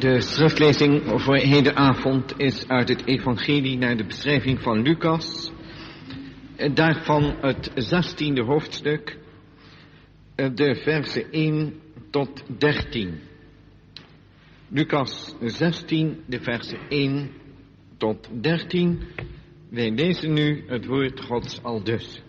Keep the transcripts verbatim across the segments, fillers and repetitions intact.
De schriftlezing voor hedenavond is uit het evangelie naar de beschrijving van Lucas. Daarvan het zestiende hoofdstuk, de versen één tot dertien. Lucas zestien, de versen één tot dertien. Wij lezen nu het woord Gods aldus.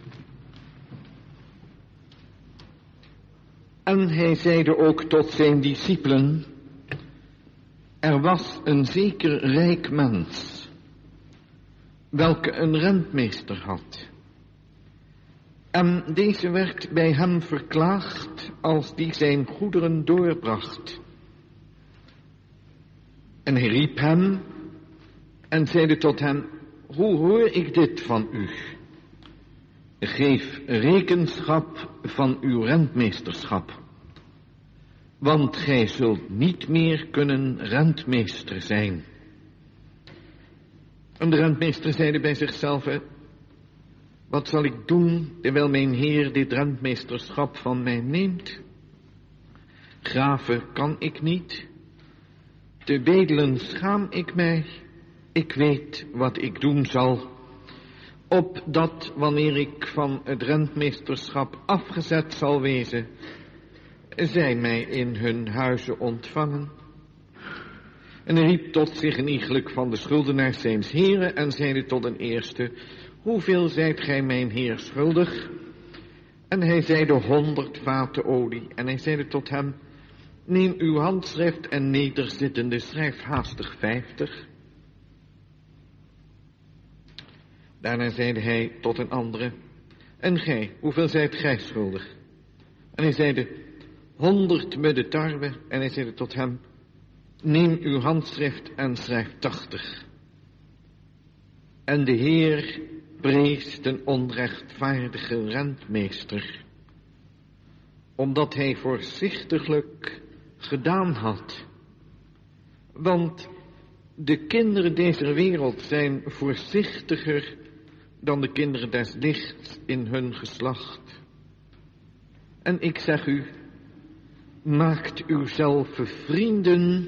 En hij zeide ook tot zijn discipelen: er was een zeker rijk mens, welke een rentmeester had. En deze werd bij hem verklaagd als die zijn goederen doorbracht. En hij riep hem en zeide tot hem: hoe hoor ik dit van u? Geef rekenschap van uw rentmeesterschap, want gij zult niet meer kunnen rentmeester zijn. En de rentmeester zeide bij zichzelf: wat zal ik doen terwijl mijn heer dit rentmeesterschap van mij neemt? Graven kan ik niet, te bedelen schaam ik mij. Ik weet wat ik doen zal, opdat wanneer ik van het rentmeesterschap afgezet zal wezen, zij mij in hun huizen ontvangen. En hij riep tot zich een iegelijk van de schuldenaars zijns heren en zeide tot een eerste: hoeveel zijt gij mijn heer schuldig? En hij zeide: honderd vaten olie. En hij zeide tot hem: neem uw handschrift en nederzittende schrijf haastig vijftig. Daarna zeide hij tot een andere: en gij, hoeveel zijt gij schuldig? En hij zeide: honderd mudden tarwe. En hij zeide tot hem: neem uw handschrift en schrijf tachtig. En de Heer prees den onrechtvaardige rentmeester, omdat hij voorzichtiglijk gedaan had. Want de kinderen deze wereld zijn voorzichtiger dan de kinderen des lichts in hun geslacht. En ik zeg u, maakt uzelf vrienden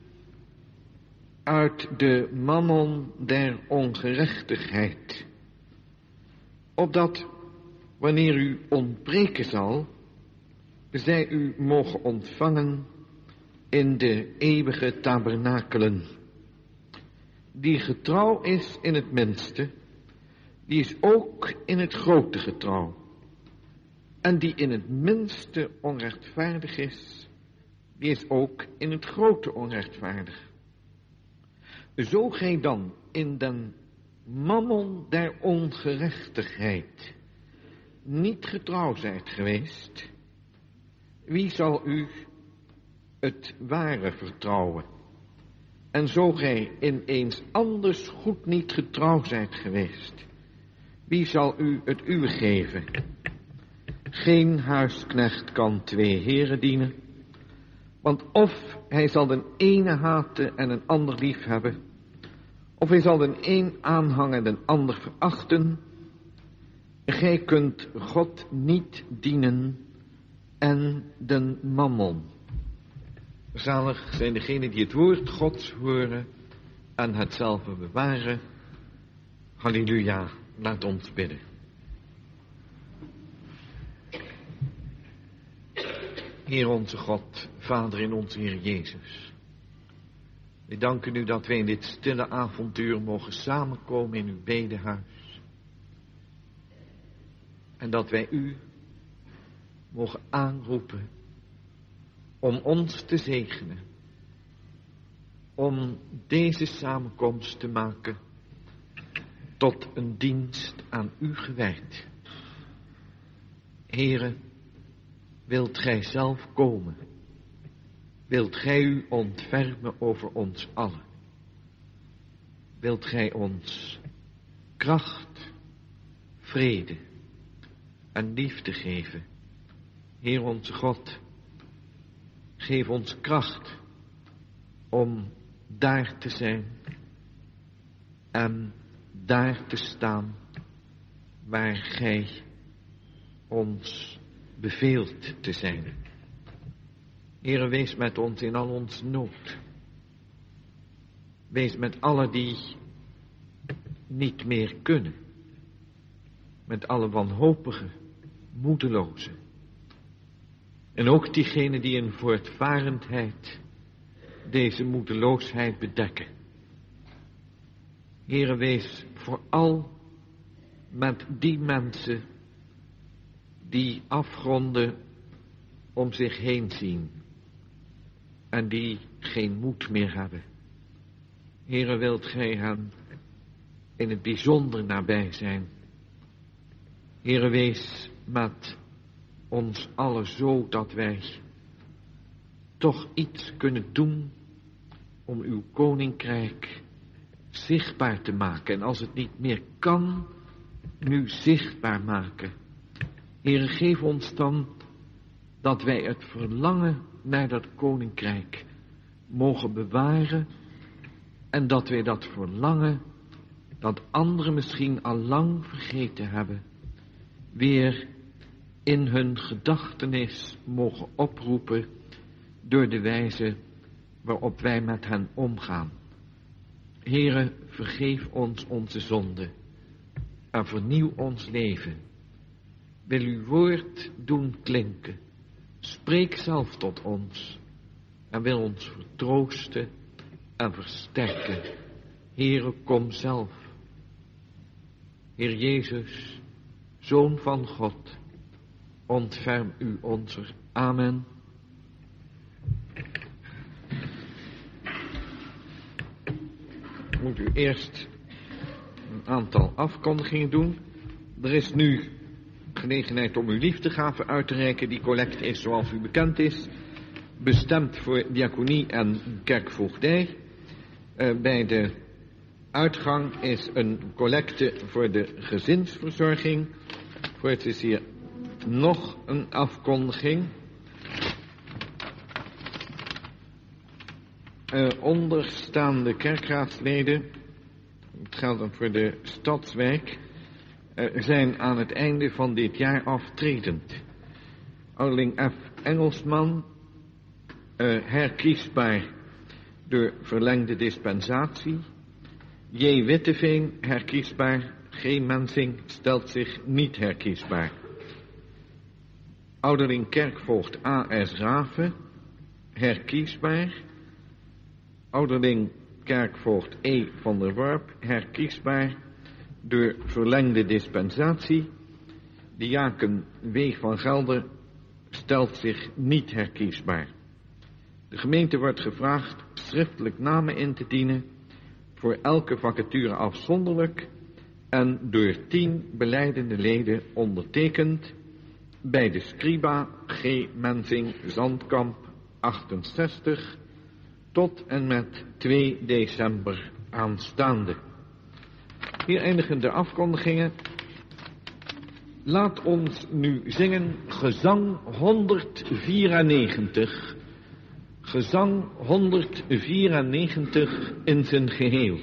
uit de mammon der ongerechtigheid, opdat wanneer u ontbreken zal, zij u mogen ontvangen in de eeuwige tabernakelen. Die getrouw is in het minste, die is ook in het grote getrouw. En die in het minste onrechtvaardig is, die is ook in het grote onrechtvaardig. Zo gij dan in den mammon der ongerechtigheid niet getrouw zijt geweest, wie zal u het ware vertrouwen? En zo gij in eens anders goed niet getrouw zijt geweest, wie zal u het uwe geven? Geen huisknecht kan twee heren dienen, want of hij zal den ene haten en een ander lief hebben, of hij zal den een aanhangen en den ander verachten. Gij kunt God niet dienen en den mammon. Zalig zijn degenen die het woord Gods horen en hetzelfde bewaren. Halleluja, laat ons bidden. Heer onze God, Vader in onze Heer Jezus. We danken u dat wij in dit stille avontuur mogen samenkomen in uw bedehuis. En dat wij u mogen aanroepen om ons te zegenen. Om deze samenkomst te maken tot een dienst aan u gewijd. Heere, wilt gij zelf komen? Wilt gij u ontfermen over ons allen? Wilt gij ons kracht, vrede en liefde geven? Heer onze God, geef ons kracht om daar te zijn en daar te staan waar gij ons beveelt te zijn. Heere, wees met ons in al ons nood. Wees met allen die niet meer kunnen. Met alle wanhopigen, moedelozen. En ook diegenen die in voortvarendheid deze moedeloosheid bedekken. Heere, wees vooral met die mensen die afgronden om zich heen zien en die geen moed meer hebben. Heere, wilt gij hen in het bijzonder nabij zijn. Heere, wees met ons allen zo dat wij toch iets kunnen doen om uw koninkrijk zichtbaar te maken. En als het niet meer kan, nu zichtbaar maken. Heere, geef ons dan dat wij het verlangen naar dat koninkrijk mogen bewaren. En dat wij dat verlangen, dat anderen misschien al lang vergeten hebben, weer in hun gedachtenis mogen oproepen door de wijze waarop wij met hen omgaan. Heere, vergeef ons onze zonde en vernieuw ons leven. Wil uw woord doen klinken. Spreek zelf tot ons en wil ons vertroosten en versterken. Heere, kom zelf. Heer Jezus, Zoon van God, ontferm u onzer. Amen. Moet u eerst een aantal afkondigingen doen. Er is nu gelegenheid om uw liefdegave uit te reiken. Die collecte is, zoals u bekend is, bestemd voor diaconie en kerkvoogdij. Uh, bij de uitgang is een collecte voor de gezinsverzorging. Voor het is hier nog een afkondiging. Uh, onderstaande kerkraadsleden, het geldt dan voor de stadswijk, uh, zijn aan het einde van dit jaar aftredend. Ouderling F. Engelsman, uh, herkiesbaar door verlengde dispensatie. J. Witteveen, herkiesbaar. G. Mensing stelt zich niet herkiesbaar. Ouderling kerkvoogd A S. Raven, herkiesbaar. Ouderling kerkvoogd E. van der Warp, herkiesbaar door verlengde dispensatie. Diaken W. van Gelder stelt zich niet herkiesbaar. De gemeente wordt gevraagd schriftelijk namen in te dienen voor elke vacature afzonderlijk en door tien belijdende leden ondertekend bij de Scriba G. Mensing Zandkamp achtenzestig tot en met twee december aanstaande. Hier eindigen de afkondigingen. Laat ons nu zingen gezang honderdvierennegentig. Gezang honderdvierennegentig in zijn geheel.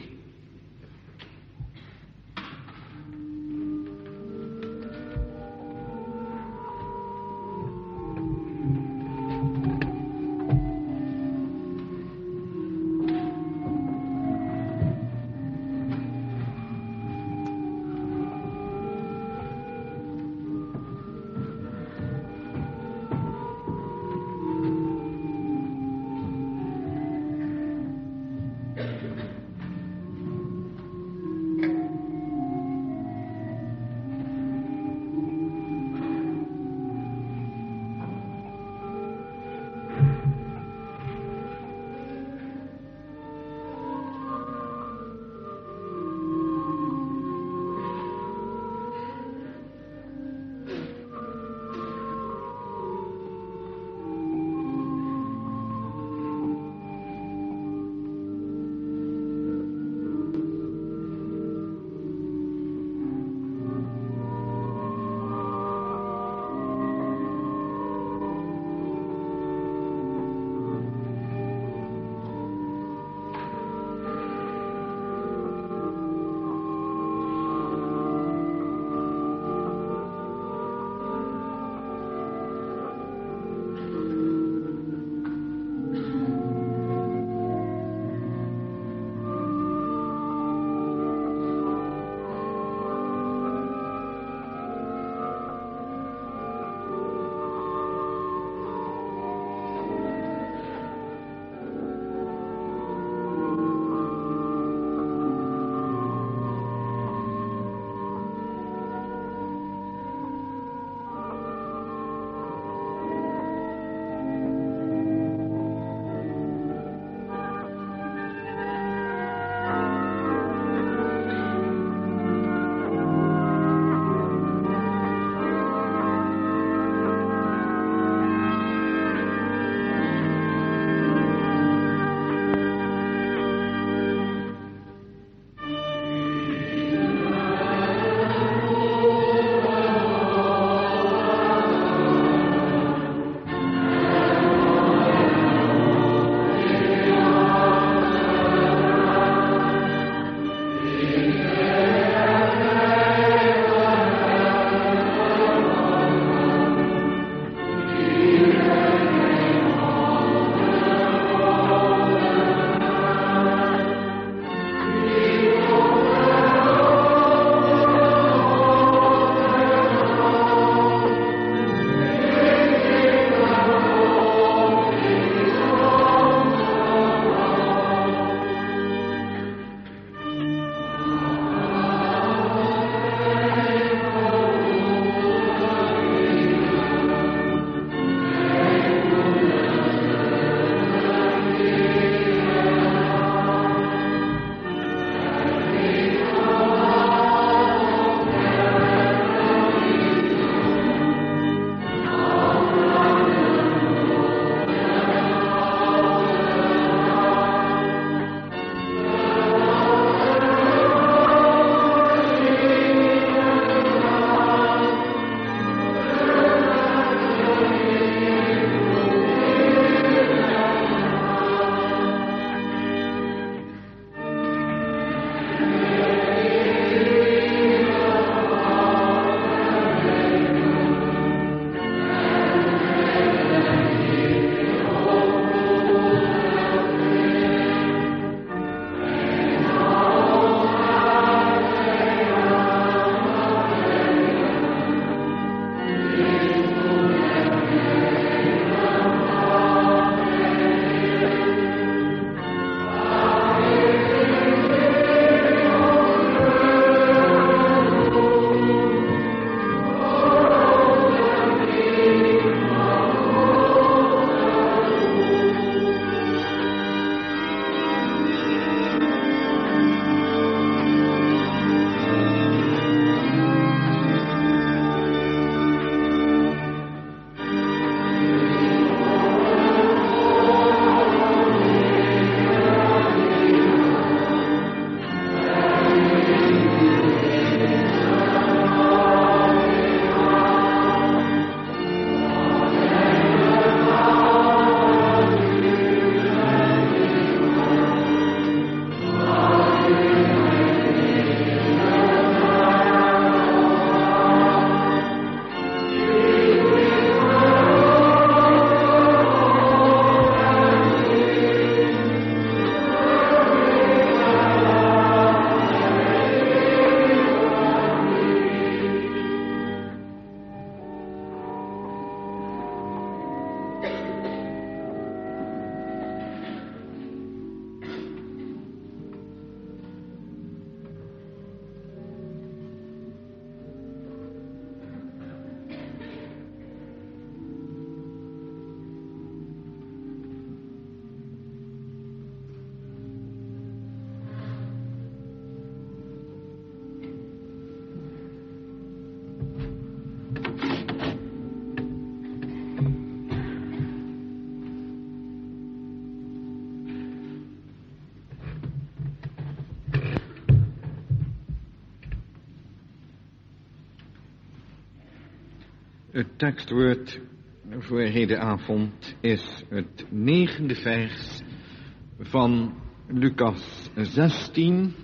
Het tekstwoord voor hedenavond is het negende vers van Lucas zestien.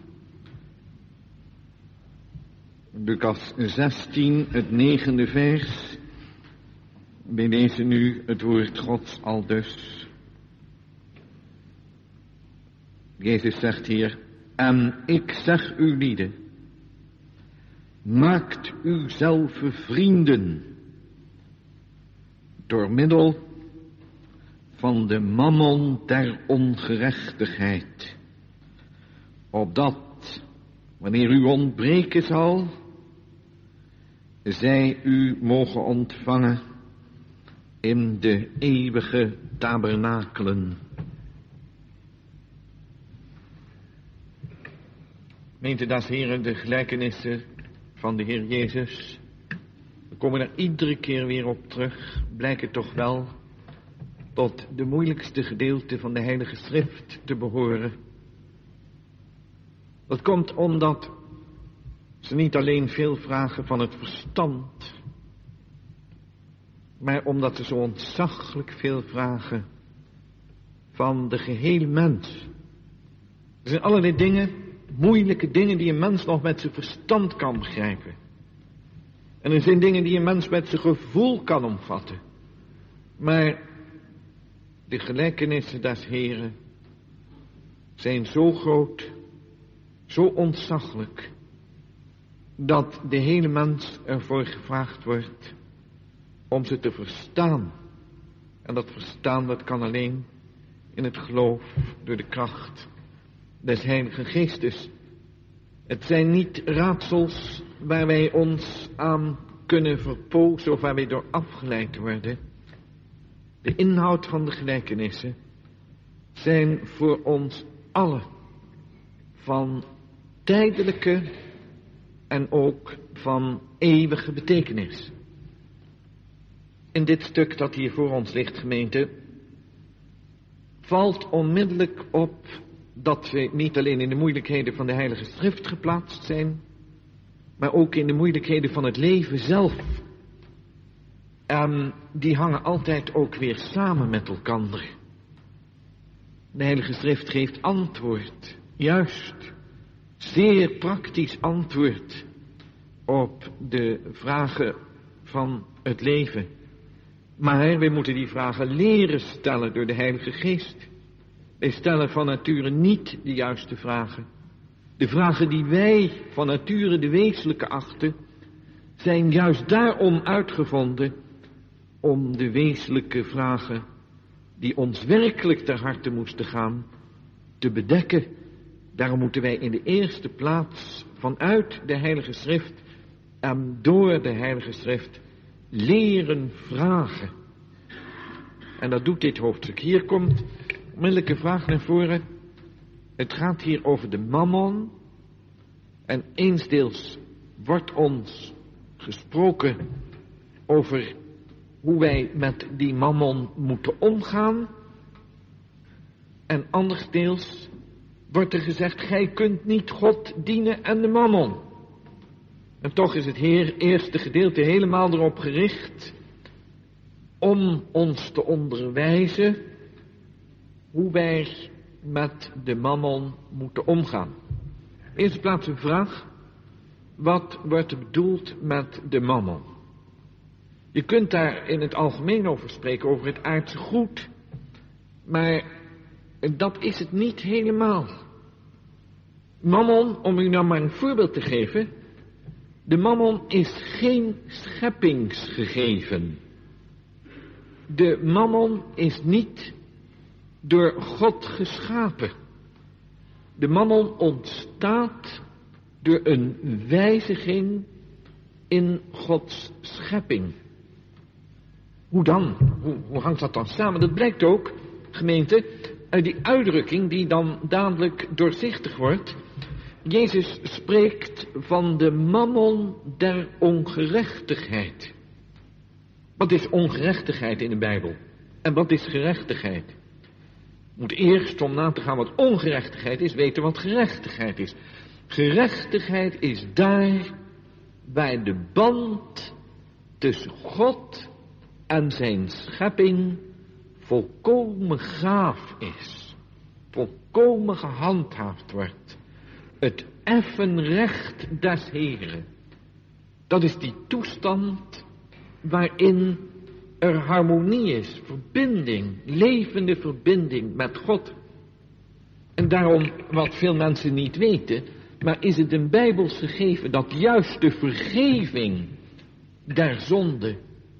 Lucas zestien, het negende vers. We lezen nu het woord Gods aldus. Jezus zegt hier: en ik zeg u lieden, maakt u zelf vrienden door middel van de mammon der ongerechtigheid, opdat, wanneer u ontbreken zal, zij u mogen ontvangen in de eeuwige tabernakelen. Meent u dat, heren, de gelijkenissen van de Heer Jezus? We komen er iedere keer weer op terug, blijken toch wel tot de moeilijkste gedeelte van de Heilige Schrift te behoren. Dat komt omdat ze niet alleen veel vragen van het verstand, maar omdat ze zo ontzaglijk veel vragen van de gehele mens. Er zijn allerlei dingen, moeilijke dingen die een mens nog met zijn verstand kan begrijpen. En er zijn dingen die een mens met zijn gevoel kan omvatten. Maar de gelijkenissen des Heren zijn zo groot, zo ontzaglijk, dat de hele mens ervoor gevraagd wordt om ze te verstaan. En dat verstaan, dat kan alleen in het geloof door de kracht des Heilige Geestes. Het zijn niet raadsels waar wij ons aan kunnen verpozen of waar wij door afgeleid worden. De inhoud van de gelijkenissen zijn voor ons allen van tijdelijke en ook van eeuwige betekenis. In dit stuk dat hier voor ons ligt, gemeente, valt onmiddellijk op dat we niet alleen in de moeilijkheden van de Heilige Schrift geplaatst zijn, maar ook in de moeilijkheden van het leven zelf. En die hangen altijd ook weer samen met elkaar. De Heilige Schrift geeft antwoord, juist, zeer praktisch antwoord op de vragen van het leven. Maar we moeten die vragen leren stellen door de Heilige Geest. Wij stellen van nature niet de juiste vragen. De vragen die wij van nature de wezenlijke achten, zijn juist daarom uitgevonden om de wezenlijke vragen die ons werkelijk ter harte moesten gaan, te bedekken. Daarom moeten wij in de eerste plaats vanuit de Heilige Schrift en door de Heilige Schrift leren vragen. En dat doet dit hoofdstuk. Hier komt onmiddellijke vraag naar voren. Het gaat hier over de mammon. En eensdeels wordt ons gesproken over hoe wij met die mammon moeten omgaan. En andersdeels wordt er gezegd, gij kunt niet God dienen en de mammon. En toch is het Heer eerste gedeelte helemaal erop gericht om ons te onderwijzen hoe wij met de mammon moeten omgaan. In de eerste plaats een vraag: wat wordt er bedoeld met de mammon? Je kunt daar in het algemeen over spreken, over het aardse goed, maar dat is het niet helemaal. Mammon, om u nou maar een voorbeeld te geven, de mammon is geen scheppingsgegeven. De mammon is niet door God geschapen. De mammon ontstaat door een wijziging in Gods schepping. Hoe dan? Hoe, hoe hangt dat dan samen? Dat blijkt ook, gemeente, uit die uitdrukking die dan dadelijk doorzichtig wordt. Jezus spreekt van de mammon der ongerechtigheid. Wat is ongerechtigheid in de Bijbel? En wat is gerechtigheid? Je moet eerst, om na te gaan wat ongerechtigheid is, weten wat gerechtigheid is. Gerechtigheid is daar waar de band tussen God en zijn schepping volkomen gaaf is, volkomen gehandhaafd wordt. Het effen recht des Heren. Dat is die toestand waarin er harmonie is, verbinding, levende verbinding met God. En daarom, wat veel mensen niet weten, maar is het een Bijbels gegeven dat juist de vergeving der zonde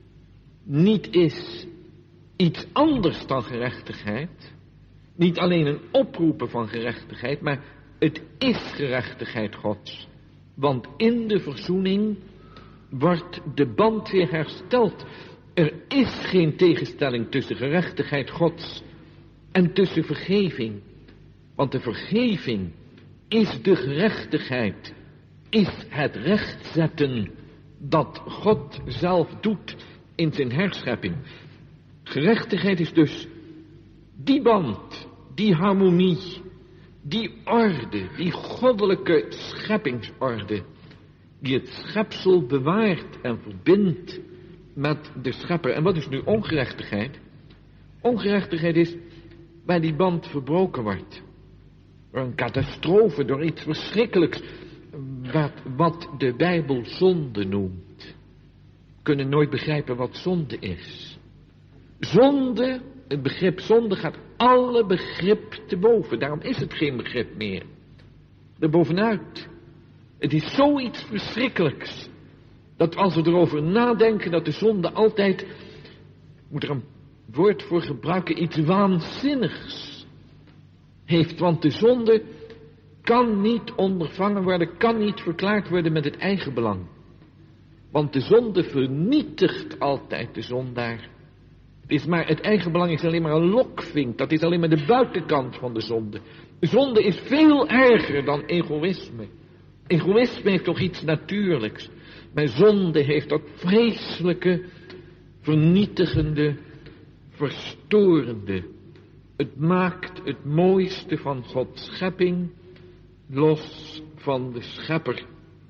niet is iets anders dan gerechtigheid. Niet alleen een oproepen van gerechtigheid, maar het is gerechtigheid Gods. Want in de verzoening wordt de band weer hersteld. Er is geen tegenstelling tussen gerechtigheid Gods en tussen vergeving. Want de vergeving is de gerechtigheid, is het rechtzetten dat God zelf doet in zijn herschepping. Gerechtigheid is dus die band, die harmonie, die orde, die goddelijke scheppingsorde, die het schepsel bewaart en verbindt met de schepper. En wat is nu ongerechtigheid? Ongerechtigheid is waar die band verbroken wordt. Door een catastrofe, door iets verschrikkelijks, wat, wat de Bijbel zonde noemt. We kunnen nooit begrijpen wat zonde is. Zonde, het begrip zonde gaat alle begrip te boven. Daarom is het geen begrip meer. Erbovenuit. Het is zoiets verschrikkelijks. Dat als we erover nadenken dat de zonde altijd, ik moet er een woord voor gebruiken, iets waanzinnigs heeft. Want de zonde kan niet ondervangen worden, kan niet verklaard worden met het eigen belang. Want de zonde vernietigt altijd de zondaar. Het is maar, het eigen belang is alleen maar een lokvink. Dat is alleen maar de buitenkant van de zonde. De zonde is veel erger dan egoïsme. Egoïsme heeft toch iets natuurlijks. Maar zonde heeft dat vreselijke, vernietigende, verstorende. Het maakt het mooiste van Gods schepping los van de schepper.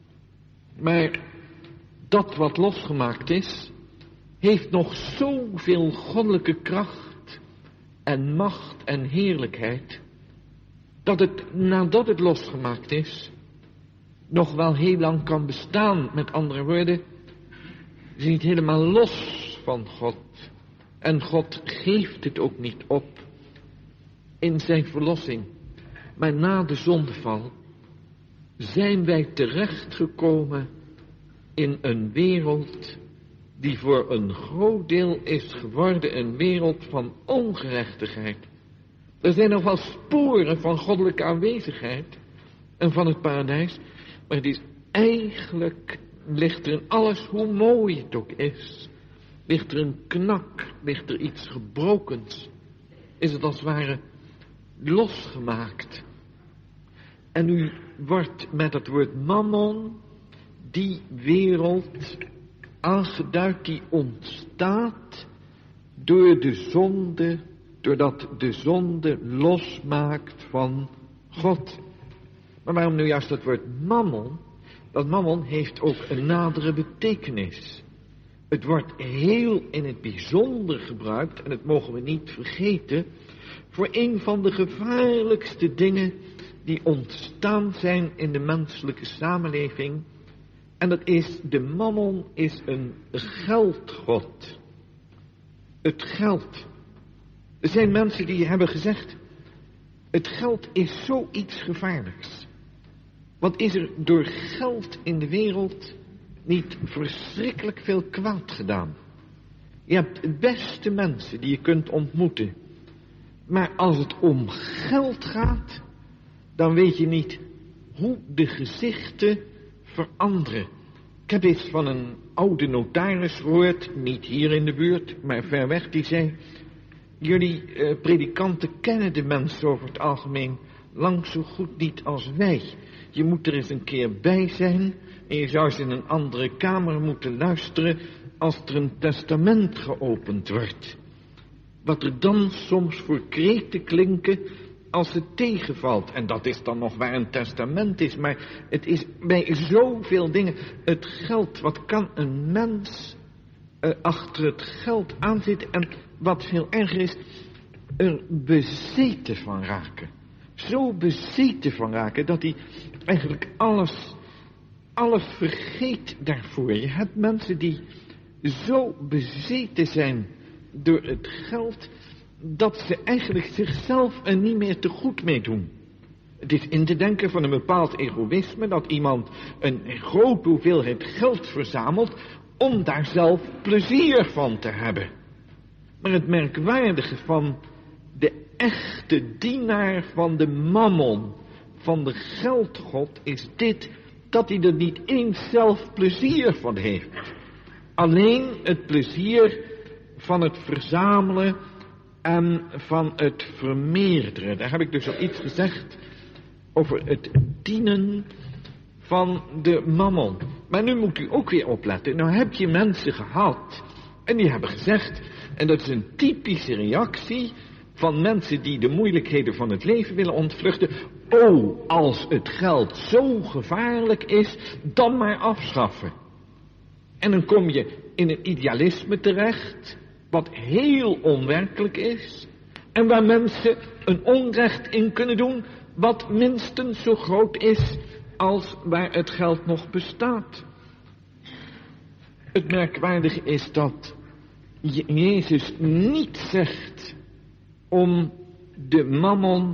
Maar dat wat losgemaakt is, heeft nog zoveel goddelijke kracht en macht en heerlijkheid, dat het nadat het losgemaakt is, nog wel heel lang kan bestaan. Met andere woorden, het is niet helemaal los van God. En God geeft het ook niet op in zijn verlossing. Maar na de zondeval zijn wij terechtgekomen in een wereld die voor een groot deel is geworden een wereld van ongerechtigheid. Er zijn nog wel sporen van goddelijke aanwezigheid en van het paradijs, maar het is eigenlijk, ligt er in alles, hoe mooi het ook is, ligt er een knak, ligt er iets gebrokens, is het als het ware losgemaakt. En nu wordt met het woord mammon die wereld aangeduid die ontstaat door de zonde, doordat de zonde losmaakt van God. Maar waarom nu juist dat woord mammon? Dat mammon heeft ook een nadere betekenis. Het wordt heel in het bijzonder gebruikt, en dat mogen we niet vergeten, voor een van de gevaarlijkste dingen die ontstaan zijn in de menselijke samenleving. En dat is, de mammon is een geldgod. Het geld. Er zijn mensen die hebben gezegd, het geld is zoiets gevaarlijks. Wat is er door geld in de wereld niet verschrikkelijk veel kwaad gedaan? Je hebt de beste mensen die je kunt ontmoeten. Maar als het om geld gaat, dan weet je niet hoe de gezichten veranderen. Ik heb eens van een oude notaris gehoord, niet hier in de buurt, maar ver weg, die zei, jullie eh, predikanten kennen de mensen over het algemeen lang zo goed niet als wij. Je moet er eens een keer bij zijn en je zou eens in een andere kamer moeten luisteren als er een testament geopend wordt. Wat er dan soms voor kreten klinken als het tegenvalt. En dat is dan nog waar een testament is. Maar het is bij zoveel dingen. Het geld, wat kan een mens uh, achter het geld aan zitten en wat veel erger is, er bezeten van raken. Zo bezeten van raken dat hij eigenlijk alles, alles vergeet daarvoor. Je hebt mensen die zo bezeten zijn door het geld, dat ze eigenlijk zichzelf er niet meer te goed mee doen. Het is in te denken van een bepaald egoïsme dat iemand een grote hoeveelheid geld verzamelt om daar zelf plezier van te hebben. Maar het merkwaardige van de echte dienaar van de mammon, van de geldgod, is dit, dat hij er niet eens zelf plezier van heeft. Alleen het plezier van het verzamelen en van het vermeerderen. Daar heb ik dus al iets gezegd over het dienen van de mammon. Maar nu moet u ook weer opletten. Nou heb je mensen gehad en die hebben gezegd, en dat is een typische reactie van mensen die de moeilijkheden van het leven willen ontvluchten. Oh, als het geld zo gevaarlijk is, dan maar afschaffen. En dan kom je in een idealisme terecht, wat heel onwerkelijk is, en waar mensen een onrecht in kunnen doen, wat minstens zo groot is als waar het geld nog bestaat. Het merkwaardige is dat Jezus niet zegt om de mammon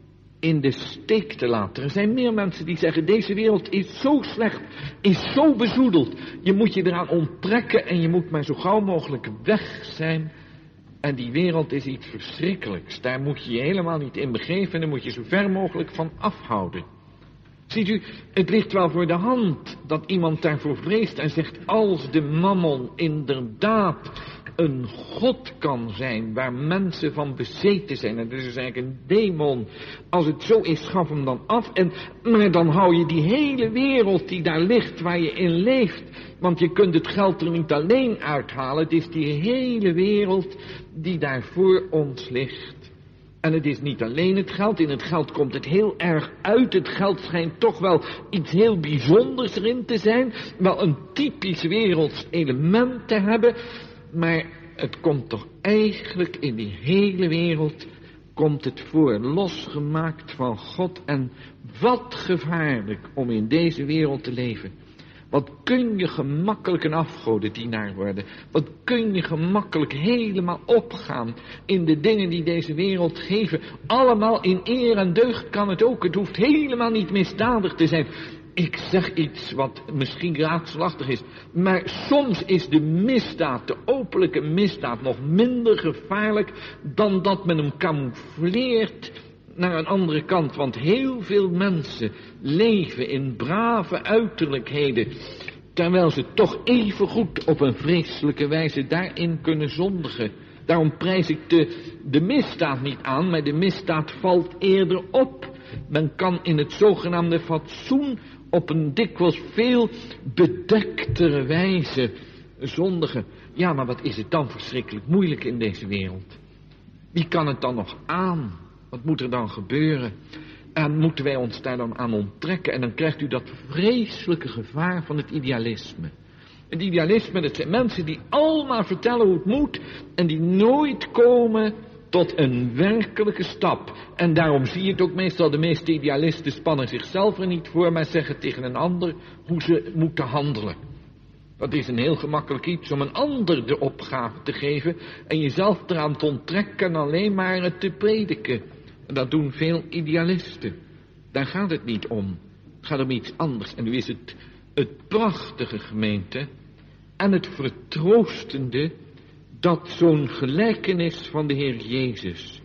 in de steek te laten. Er zijn meer mensen die zeggen, deze wereld is zo slecht, is zo bezoedeld. Je moet je eraan onttrekken en je moet maar zo gauw mogelijk weg zijn. En die wereld is iets verschrikkelijks. Daar moet je je helemaal niet in begeven en daar moet je zo ver mogelijk van afhouden. Ziet u, het ligt wel voor de hand dat iemand daarvoor vreest en zegt, als de mammon inderdaad een god kan zijn waar mensen van bezeten zijn, en dat is eigenlijk een demon, als het zo is, schaf hem dan af, en, maar dan hou je die hele wereld die daar ligt waar je in leeft, want je kunt het geld er niet alleen uithalen, het is die hele wereld die daar voor ons ligt. En het is niet alleen het geld, in het geld komt het heel erg uit. Het geld schijnt toch wel iets heel bijzonders erin te zijn, wel een typisch werelds element te hebben, maar het komt toch eigenlijk in die hele wereld, komt het voor, losgemaakt van God. En wat gevaarlijk om in deze wereld te leven. Wat kun je gemakkelijk een afgodendienaar worden. Wat kun je gemakkelijk helemaal opgaan in de dingen die deze wereld geven. Allemaal in eer en deugd kan het ook. Het hoeft helemaal niet misdadig te zijn. Ik zeg iets wat misschien raadselachtig is, maar soms is de misdaad, de openlijke misdaad, nog minder gevaarlijk dan dat men hem camoufleert naar een andere kant. Want heel veel mensen leven in brave uiterlijkheden, terwijl ze toch even goed op een vreselijke wijze daarin kunnen zondigen. Daarom prijs ik de, de misdaad niet aan, maar de misdaad valt eerder op. Men kan in het zogenaamde fatsoen op een dikwijls veel bedektere wijze zondigen. Ja, maar wat is het dan verschrikkelijk moeilijk in deze wereld? Wie kan het dan nog aan? Wat moet er dan gebeuren? En moeten wij ons daar dan aan onttrekken? En dan krijgt u dat vreselijke gevaar van het idealisme. Het idealisme, dat zijn mensen die allemaal vertellen hoe het moet en die nooit komen tot een werkelijke stap. En daarom zie je het ook meestal, de meeste idealisten spannen zichzelf er niet voor, maar zeggen tegen een ander hoe ze moeten handelen. Dat is een heel gemakkelijk iets om een ander de opgave te geven en jezelf eraan te onttrekken en alleen maar het te prediken. En dat doen veel idealisten. Daar gaat het niet om. Het gaat om iets anders. En nu is het het prachtige, gemeente, en het vertroostende dat zo'n gelijkenis van de Heer Jezus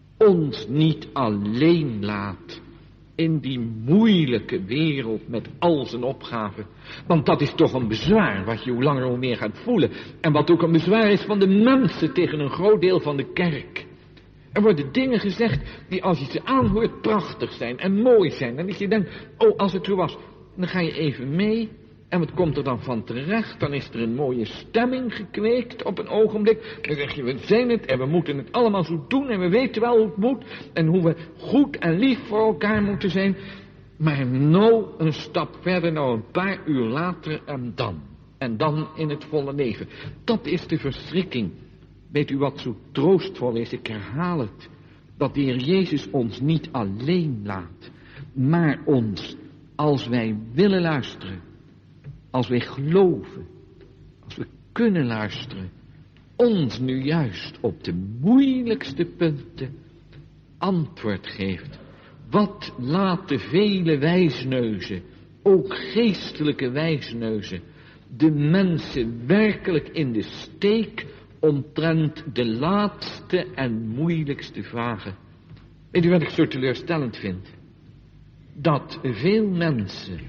ons niet alleen laat in die moeilijke wereld met al zijn opgaven. Want dat is toch een bezwaar wat je hoe langer hoe meer gaat voelen. En wat ook een bezwaar is van de mensen tegen een groot deel van de kerk. Er worden dingen gezegd die als je ze aanhoort prachtig zijn en mooi zijn. En dat je denkt, oh als het zo was, dan ga je even mee. En wat komt er dan van terecht? Dan is er een mooie stemming gekweekt op een ogenblik. Dan zeg je, we zijn het en we moeten het allemaal zo doen. En we weten wel hoe het moet. En hoe we goed en lief voor elkaar moeten zijn. Maar nou een stap verder, nou een paar uur later en dan. En dan in het volle leven. Dat is de verschrikking. Weet u wat zo troostvol is? Ik herhaal het. Dat de Heer Jezus ons niet alleen laat. Maar ons, als wij willen luisteren. Als wij geloven. Als we kunnen luisteren. Ons nu juist op de moeilijkste punten antwoord geeft. Wat laten vele wijsneuzen, ook geestelijke wijsneuzen, de mensen werkelijk in de steek omtrent de laatste en moeilijkste vragen. Weet u wat ik zo teleurstellend vind? Dat veel mensen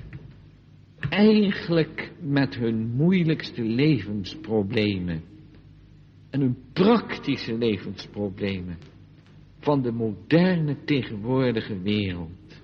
eigenlijk met hun moeilijkste levensproblemen en hun praktische levensproblemen van de moderne tegenwoordige wereld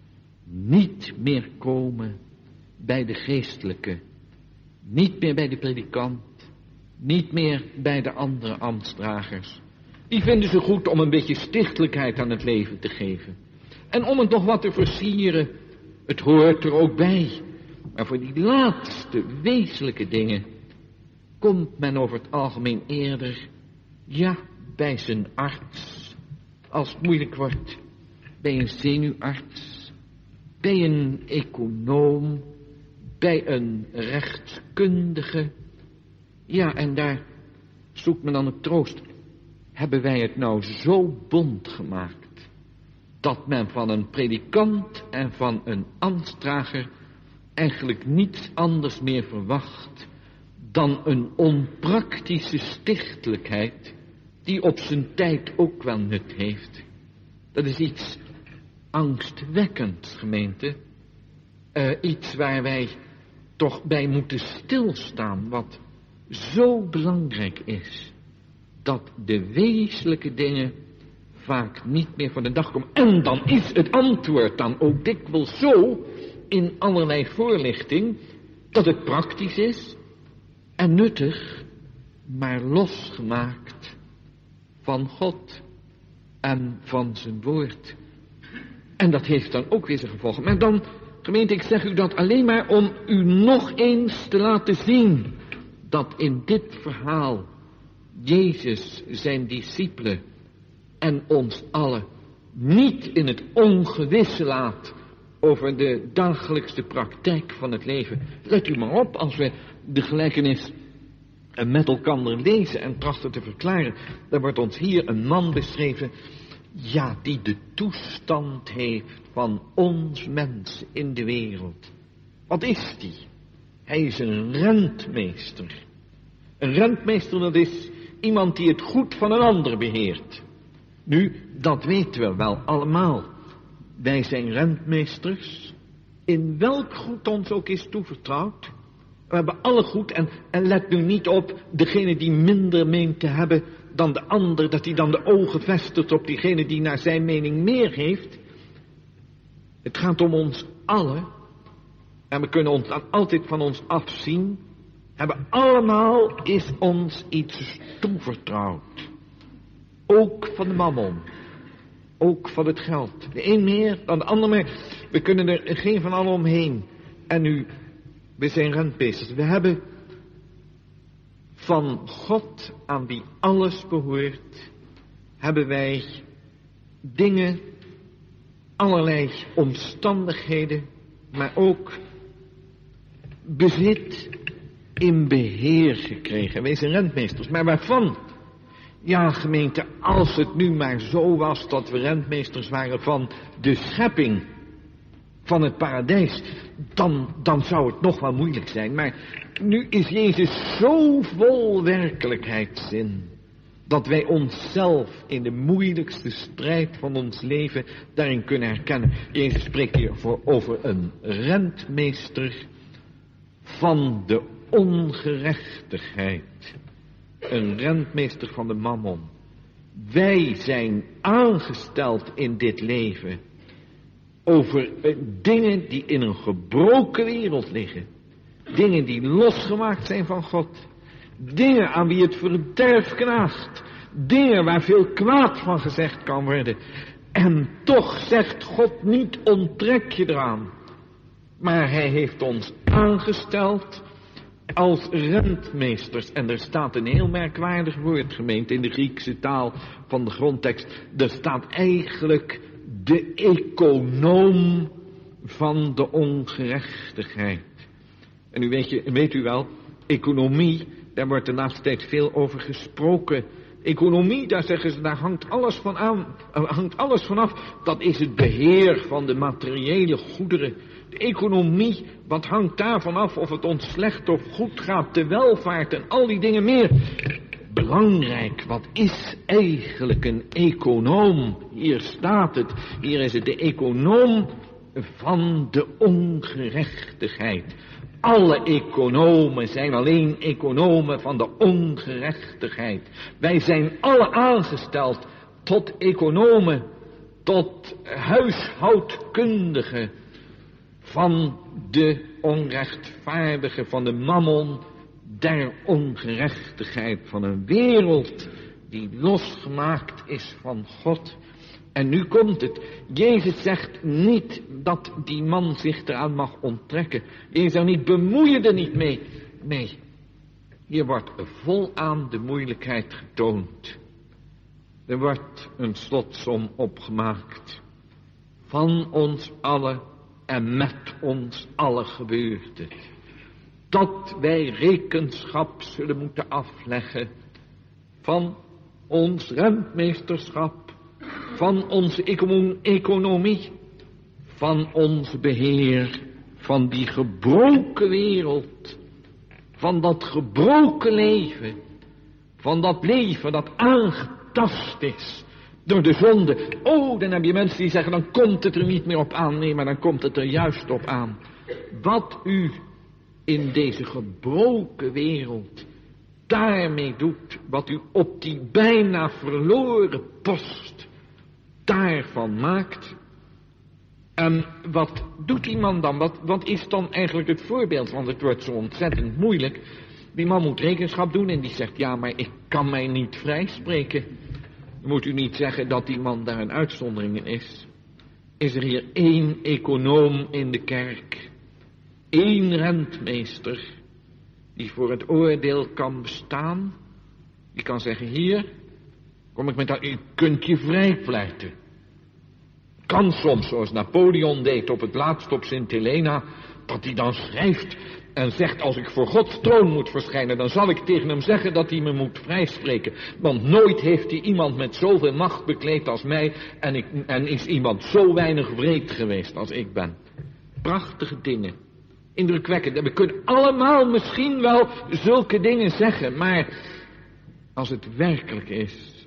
niet meer komen bij de geestelijke, niet meer bij de predikant, niet meer bij de andere ambtsdragers. Die vinden ze goed om een beetje stichtelijkheid aan het leven te geven. En om het nog wat te versieren, het hoort er ook bij. Maar voor die laatste wezenlijke dingen komt men over het algemeen eerder, ja, bij zijn arts, als het moeilijk wordt, bij een zenuwarts, bij een econoom, bij een rechtskundige. Ja, en daar zoekt men dan het troost. Hebben wij het nou zo bont gemaakt, dat men van een predikant en van een ambtsdrager eigenlijk niets anders meer verwacht dan een onpraktische stichtelijkheid die op zijn tijd ook wel nut heeft. Dat is iets angstwekkends, gemeente. Uh, iets waar wij toch bij moeten stilstaan, wat zo belangrijk is, dat de wezenlijke dingen vaak niet meer voor de dag komen. En dan is het antwoord dan ook dikwijls zo, in allerlei voorlichting, dat het praktisch is en nuttig, maar losgemaakt van God en van zijn woord. En dat heeft dan ook weer zijn gevolgen. Maar dan, gemeente, ik zeg u dat alleen maar om u nog eens te laten zien dat in dit verhaal Jezus zijn discipelen en ons allen niet in het ongewisse laat over de dagelijkse praktijk van het leven. Let u maar op, als we de gelijkenis met elkaar lezen en trachten te verklaren, dan wordt ons hier een man beschreven, ja, die de toestand heeft van ons mensen in de wereld. Wat is die? Hij is een rentmeester. Een rentmeester, dat is iemand die het goed van een ander beheert. Nu, dat weten we wel allemaal. Wij zijn rentmeesters, in welk goed ons ook is toevertrouwd. We hebben alle goed en, en let nu niet op degene die minder meent te hebben dan de ander, dat hij dan de ogen vestigt op diegene die naar zijn mening meer heeft. Het gaat om ons allen en we kunnen ons dan altijd van ons afzien. Hebben allemaal is ons iets toevertrouwd. Ook van de mammon. Ook van het geld. De een meer dan de ander meer. We kunnen er geen van allen omheen. En nu, we zijn rentmeesters. We hebben van God, aan wie alles behoort, hebben wij dingen, allerlei omstandigheden, maar ook bezit in beheer gekregen. Wij zijn rentmeesters. Maar waarvan? Ja, gemeente, als het nu maar zo was dat we rentmeesters waren van de schepping van het paradijs, dan, dan zou het nog wel moeilijk zijn. Maar nu is Jezus zo vol werkelijkheidszin, dat wij onszelf in de moeilijkste strijd van ons leven daarin kunnen herkennen. Jezus spreekt hier voor over een rentmeester van de ongerechtigheid. Een rentmeester van de mammon. Wij zijn aangesteld in dit leven over dingen die in een gebroken wereld liggen. Dingen die losgemaakt zijn van God. Dingen aan wie het verderf knaagt. Dingen waar veel kwaad van gezegd kan worden. En toch zegt God niet, onttrek je eraan. Maar hij heeft ons aangesteld als rentmeesters. En er staat een heel merkwaardig woord, gemeente, in de Griekse taal van de grondtekst. Er staat eigenlijk de econoom van de ongerechtigheid. En u weet, je, weet u wel, economie, daar wordt de laatste tijd veel over gesproken. Economie, daar zeggen ze, daar hangt alles van aan, hangt alles vanaf. Dat is het beheer van de materiële goederen. De economie, wat hangt daarvan af of het ons slecht of goed gaat, de welvaart en al die dingen meer. Belangrijk, wat is eigenlijk een econoom? Hier staat het, hier is het de econoom van de ongerechtigheid. Alle economen zijn alleen economen van de ongerechtigheid. Wij zijn alle aangesteld tot economen, tot huishoudkundigen van de onrechtvaardige, van de mammon der ongerechtigheid, van een wereld die losgemaakt is van God. En nu komt het. Jezus zegt niet dat die man zich eraan mag onttrekken. Jezus zegt niet, bemoei je er niet mee. Nee, hier wordt volaan de moeilijkheid getoond. Er wordt een slotsom opgemaakt. Van ons allen en met ons allen gebeurt het. Dat wij rekenschap zullen moeten afleggen van ons rentmeesterschap, van onze economie, van ons beheer, van die gebroken wereld, van dat gebroken leven, van dat leven dat aangetast is door de zonde. Oh, dan heb je mensen die zeggen, dan komt het er niet meer op aan. Nee, maar dan komt het er juist op aan. Wat u in deze gebroken wereld daarmee doet, wat u op die bijna verloren post daarvan maakt. En wat doet die man dan? Wat, wat is dan eigenlijk het voorbeeld? Want het wordt zo ontzettend moeilijk. Die man moet rekenschap doen en die zegt, ja, maar ik kan mij niet vrijspreken. Moet u niet zeggen dat die man daar een uitzondering in is? Is er hier één econoom in de kerk, één rentmeester, die voor het oordeel kan bestaan? Die kan zeggen, hier, kom ik met dat, u kunt je vrijpleiten. Kan soms, zoals Napoleon deed op het laatst op Sint Helena, dat hij dan schrijft en zegt, als ik voor Gods troon moet verschijnen, dan zal ik tegen hem zeggen dat hij me moet vrijspreken. Want nooit heeft hij iemand met zoveel macht bekleed als mij en, ik, en is iemand zo weinig wreed geweest als ik ben. Prachtige dingen. Indrukwekkend. En we kunnen allemaal misschien wel zulke dingen zeggen, maar als het werkelijk is,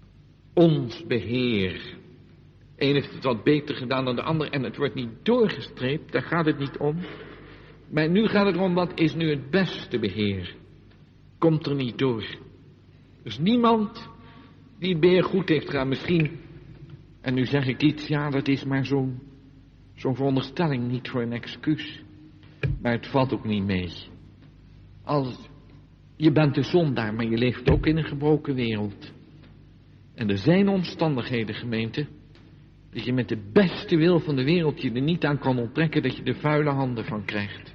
ons beheer. Eén heeft het wat beter gedaan dan de ander en het wordt niet doorgestreept, daar gaat het niet om. Maar nu gaat het erom, wat is nu het beste beheer? Komt er niet door. Er is niemand die het beheer goed heeft gedaan. Misschien, en nu zeg ik iets, ja, dat is maar zo'n zo'n veronderstelling, niet voor een excuus. Maar het valt ook niet mee. Als, je bent een zondaar, maar je leeft ook in een gebroken wereld. En er zijn omstandigheden, gemeente, dat je met de beste wil van de wereld je er niet aan kan onttrekken, dat je er vuile handen van krijgt.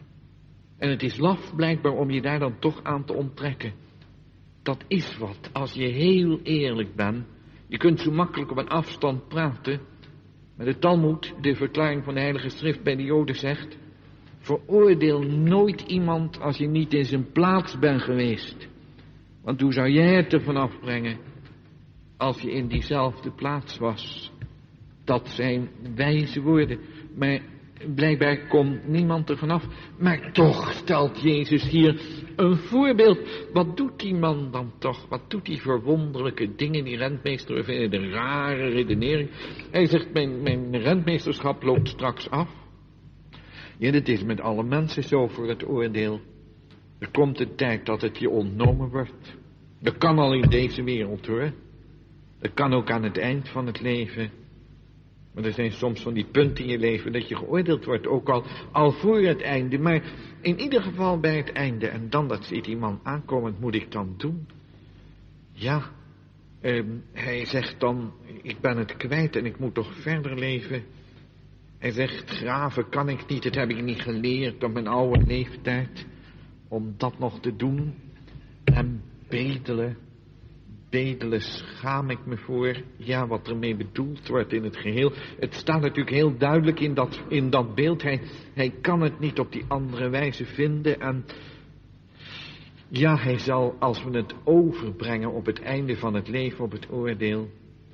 En het is laf blijkbaar om je daar dan toch aan te onttrekken. Dat is wat, als je heel eerlijk bent. Je kunt zo makkelijk op een afstand praten. Maar de Talmoed, de verklaring van de Heilige Schrift bij de Joden zegt, veroordeel nooit iemand als je niet in zijn plaats bent geweest. Want hoe zou jij het ervan afbrengen als je in diezelfde plaats was? Dat zijn wijze woorden. Maar blijkbaar komt niemand er vanaf. Maar toch stelt Jezus hier een voorbeeld. Wat doet die man dan toch? Wat doet die verwonderlijke dingen? Die rentmeester vinden de rare redenering. Hij zegt, mijn, mijn rentmeesterschap loopt straks af. Ja, dit is met alle mensen zo voor het oordeel. Er komt een tijd dat het je ontnomen wordt. Dat kan al in deze wereld, hoor. Dat kan ook aan het eind van het leven. Maar er zijn soms van die punten in je leven dat je geoordeeld wordt, ook al, al voor het einde. Maar in ieder geval bij het einde. En dan dat ziet die man aankomen, wat moet ik dan doen? Ja, eh, hij zegt dan, ik ben het kwijt en ik moet toch verder leven. Hij zegt, graven kan ik niet, dat heb ik niet geleerd op mijn oude leeftijd. om dat nog te doen. En bedelen, bedelen schaam ik me voor. Ja, wat ermee bedoeld wordt in het geheel. Het staat natuurlijk heel duidelijk in dat, in dat beeld. Hij, hij kan het niet op die andere wijze vinden. En ja, hij zal, als we het overbrengen op het einde van het leven, op het oordeel,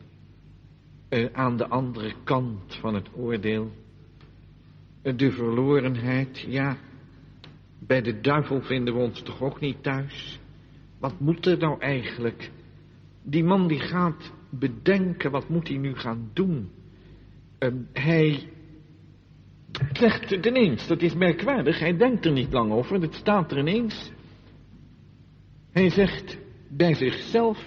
uh, aan de andere kant van het oordeel, uh, de verlorenheid, ja, bij de duivel vinden we ons toch ook niet thuis. Wat moet er nou eigenlijk? Die man die gaat bedenken, wat moet hij nu gaan doen? Uh, hij zegt het ineens, dat is merkwaardig, hij denkt er niet lang over, het staat er ineens. Hij zegt bij zichzelf,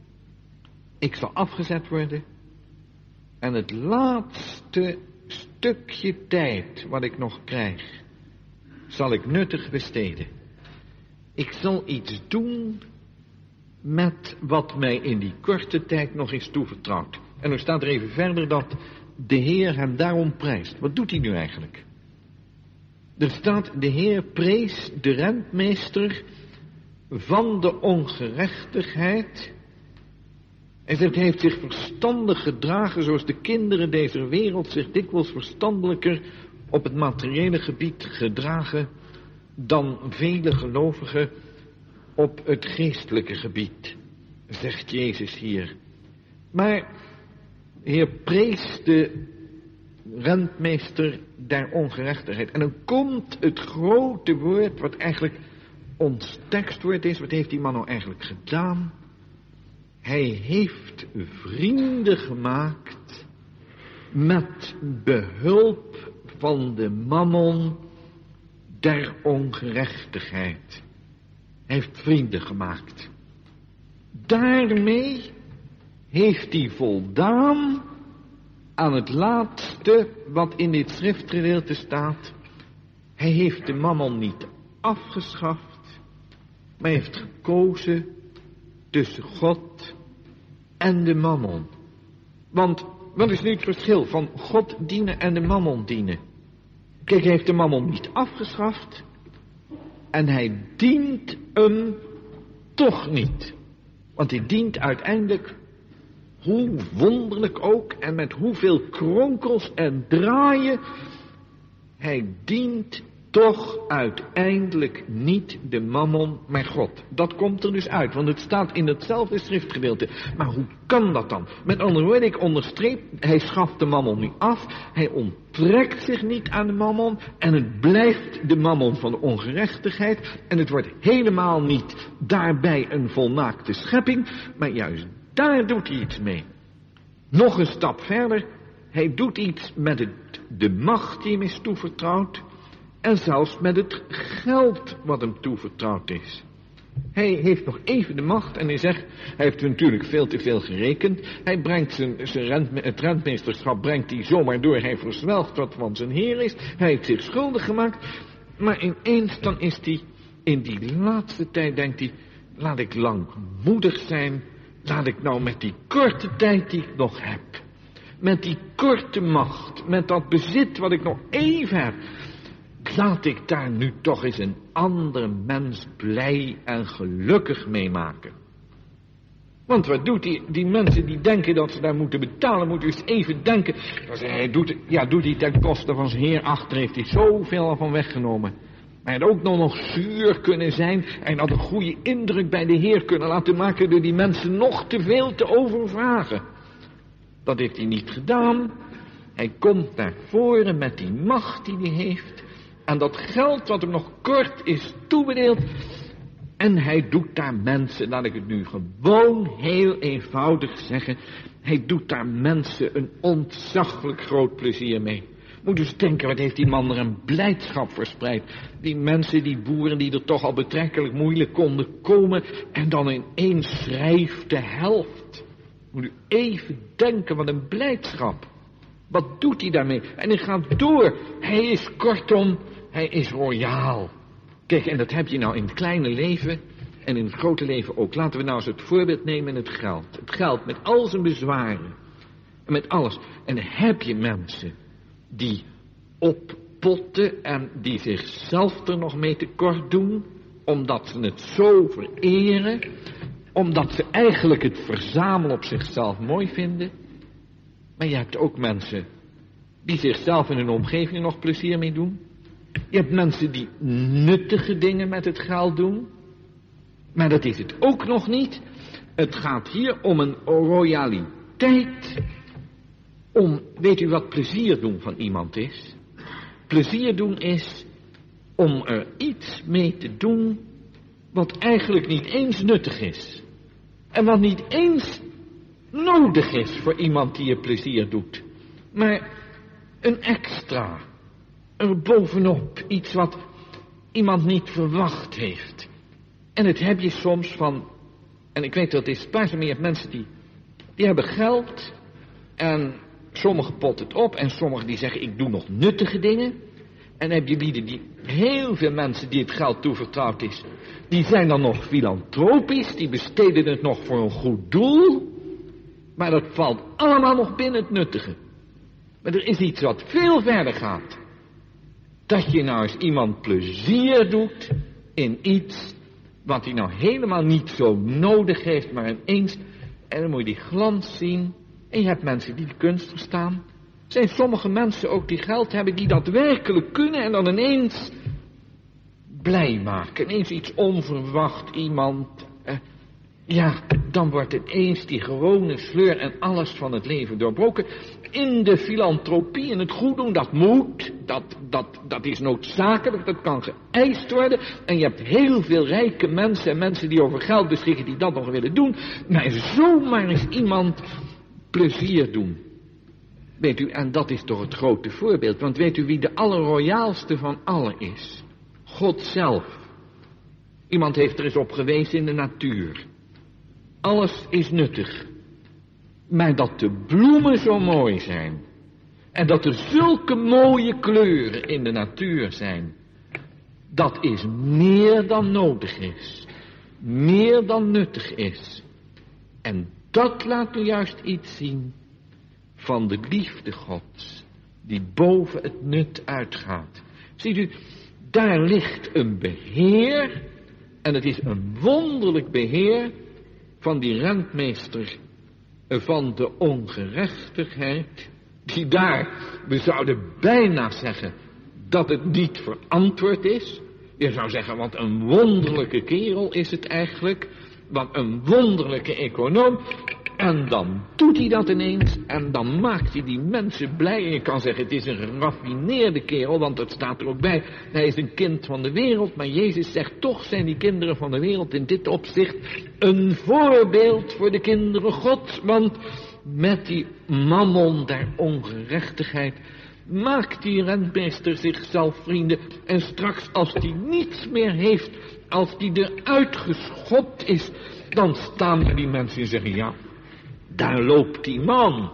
ik zal afgezet worden en het laatste stukje tijd wat ik nog krijg, zal ik nuttig besteden. Ik zal iets doen met wat mij in die korte tijd nog is toevertrouwd. En er staat er even verder dat de Heer hem daarom prijst. Wat doet hij nu eigenlijk? Er staat, de Heer prees de rentmeester van de ongerechtigheid. Hij zegt, hij heeft zich verstandig gedragen zoals de kinderen deze wereld zich dikwijls verstandelijker op het materiële gebied gedragen dan vele gelovigen op het geestelijke gebied, zegt Jezus hier. Maar de Heer prees de rentmeester der ongerechtigheid. En dan komt het grote woord wat eigenlijk ons tekstwoord is. Wat heeft die man nou eigenlijk gedaan? Hij heeft vrienden gemaakt met behulp van de mammon der ongerechtigheid. Hij heeft vrienden gemaakt. Daarmee heeft hij voldaan aan het laatste wat in dit schriftgedeelte staat. Hij heeft de mammon niet afgeschaft, maar heeft gekozen tussen God en de mammon. Want wat is nu het verschil van God dienen en de mammon dienen? Kijk, hij heeft de mammon niet afgeschaft en hij dient hem toch niet. Want hij dient uiteindelijk, hoe wonderlijk ook en met hoeveel kronkels en draaien, hij dient toch uiteindelijk niet de mammon, maar God. Dat komt er dus uit, want het staat in hetzelfde schriftgedeelte. Maar hoe kan dat dan? Met andere woorden, ik onderstreep, hij schaft de mammon niet af, hij onttrekt zich niet aan de mammon en het blijft de mammon van de ongerechtigheid en het wordt helemaal niet daarbij een volmaakte schepping, maar juist daar doet hij iets mee. Nog een stap verder, hij doet iets met het, de macht die hem is toevertrouwd. En zelfs met het geld wat hem toevertrouwd is. Hij heeft nog even de macht en hij zegt, hij heeft natuurlijk veel te veel gerekend. Hij brengt zijn, zijn rent, het rentmeesterschap brengt hij zomaar door. Hij verzwelgt wat van zijn heer is. Hij heeft zich schuldig gemaakt. Maar ineens dan is hij, in die laatste tijd denkt hij, laat ik langmoedig zijn. Laat ik nou met die korte tijd die ik nog heb. Met die korte macht, met dat bezit wat ik nog even heb. Laat ik daar nu toch eens een ander mens blij en gelukkig mee maken. Want wat doet die, die mensen die denken dat ze daar moeten betalen, moeten eens even denken. Hij doet, ja, doet hij ten koste van zijn heer achter, heeft hij zoveel van weggenomen. Maar hij had ook nog, nog zuur kunnen zijn en had een goede indruk bij de heer kunnen laten maken door die mensen nog te veel te overvragen. Dat heeft hij niet gedaan. Hij komt naar voren met die macht die hij heeft. En dat geld wat hem nog kort is toebedeeld. En hij doet daar mensen, laat ik het nu gewoon heel eenvoudig zeggen. Hij doet daar mensen een ontzaglijk groot plezier mee. Moet dus denken, wat heeft die man er een blijdschap verspreid. Die mensen, die boeren die er toch al betrekkelijk moeilijk konden komen. En dan ineens schrijft de helft. Moet u even denken, wat een blijdschap. Wat doet hij daarmee? En hij gaat door. Hij is kortom, hij is royaal. Kijk, en dat heb je nou in het kleine leven en in het grote leven ook. Laten we nou eens het voorbeeld nemen in het geld. Het geld met al zijn bezwaren. En met alles. En dan heb je mensen die oppotten en die zichzelf er nog mee tekort doen. omdat ze het zo vereren, omdat ze eigenlijk het verzamelen op zichzelf mooi vinden. Maar je hebt ook mensen die zichzelf en hun omgeving nog plezier mee doen. Je hebt mensen die nuttige dingen met het geld doen. Maar dat is het ook nog niet. Het gaat hier om een royaliteit. Om, weet u wat plezier doen van iemand is? Plezier doen is om er iets mee te doen wat eigenlijk niet eens nuttig is. En wat niet eens nodig is voor iemand die je plezier doet. Maar een extra. Er bovenop. Iets wat iemand niet verwacht heeft. En het heb je soms van. En ik weet dat het is spaars, maar je hebt mensen die. Die hebben geld. En sommigen potten het op. En sommigen die zeggen ik doe nog nuttige dingen. En dan heb je lieden die. Heel veel mensen die het geld toevertrouwd is. Die zijn dan nog filantropisch. Die besteden het nog voor een goed doel. Maar dat valt allemaal nog binnen het nuttige. Maar er is iets wat veel verder gaat. Dat je nou eens iemand plezier doet in iets wat hij nou helemaal niet zo nodig heeft, maar ineens, en dan moet je die glans zien. En je hebt mensen die de kunst verstaan. Er zijn sommige mensen ook die geld hebben, die dat werkelijk kunnen en dan ineens blij maken. Ineens iets onverwacht, iemand. Eh, ja, dan wordt ineens die gewone sleur en alles van het leven doorbroken. In de filantropie, in het goed doen, dat moet, dat, dat, dat is noodzakelijk, dat kan geëist worden. En je hebt heel veel rijke mensen en mensen die over geld beschikken die dat nog willen doen. Maar zomaar eens iemand plezier doen. Weet u, en dat is toch het grote voorbeeld. Want weet u wie de allerroyaalste van allen is? God zelf. Iemand heeft er eens op gewezen in de natuur. Alles is nuttig. Maar dat de bloemen zo mooi zijn. En dat er zulke mooie kleuren in de natuur zijn. Dat is meer dan nodig is. Meer dan nuttig is. En dat laat nu juist iets zien van de liefde Gods. Die boven het nut uitgaat. Ziet u, daar ligt een beheer. En het is een wonderlijk beheer van die rentmeester van de ongerechtigheid, die daar, we zouden bijna zeggen, dat het niet verantwoord is. Je zou zeggen, wat een wonderlijke kerel is het eigenlijk, wat een wonderlijke econoom. En dan doet hij dat ineens en dan maakt hij die mensen blij. En je kan zeggen, het is een geraffineerde kerel, want dat staat er ook bij. Hij is een kind van de wereld, maar Jezus zegt, toch zijn die kinderen van de wereld in dit opzicht een voorbeeld voor de kinderen Gods. Want met die mammon der ongerechtigheid maakt die rentmeester zichzelf vrienden. En straks als die niets meer heeft, als die eruit geschopt is, dan staan die mensen en zeggen, ja, daar loopt die man.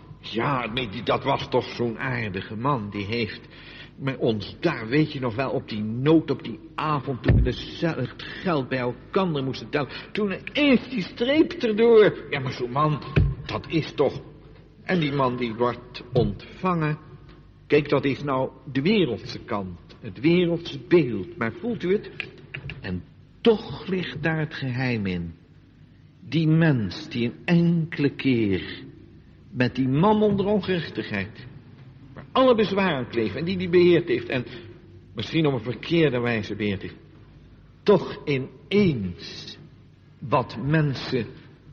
Ja, dat was toch zo'n aardige man. Die heeft met ons daar, weet je nog wel, op die nood, op die avond, toen we het geld bij elkaar moesten tellen. Toen ineens die streep erdoor. Ja, maar zo'n man, dat is toch. En die man die wordt ontvangen. Kijk, dat is nou de wereldse kant. Het wereldse beeld. Maar voelt u het? En toch ligt daar het geheim in. Die mens die een enkele keer met die mammon der ongerechtigheid, waar alle bezwaar aan kleven en die die beheerd heeft en misschien op een verkeerde wijze beheerd heeft, toch ineens wat mensen